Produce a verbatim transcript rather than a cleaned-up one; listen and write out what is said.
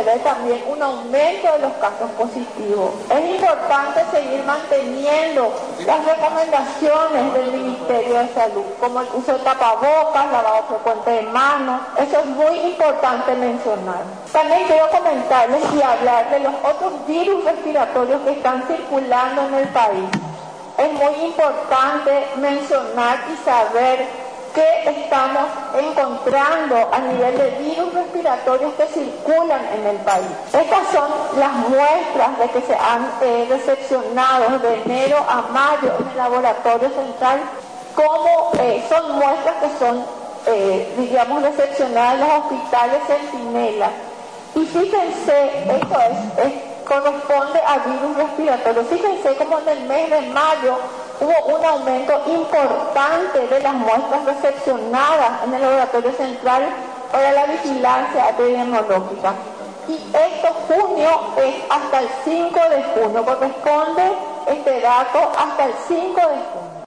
ver también un aumento de los casos positivos. Es importante seguir manteniendo las recomendaciones del Ministerio de Salud, como el uso de tapabocas, lavado frecuente de manos. Eso es muy importante mencionar. También quiero comentarles y hablar de los otros virus respiratorios que están circulando en el país. Es muy importante mencionar y saber que estamos encontrando a nivel de virus respiratorios que circulan en el país. Estas son las muestras de que se han eh, recepcionado de enero a mayo en el laboratorio central, como eh, son muestras que son, eh, diríamos, recepcionadas en los hospitales Centinela. Y fíjense, esto es, es, corresponde a virus respiratorios. Fíjense como en el mes de mayo hubo un aumento importante de las muestras recepcionadas en el laboratorio central para la vigilancia epidemiológica. Y esto junio es hasta el cinco de junio, corresponde este dato hasta el cinco de junio.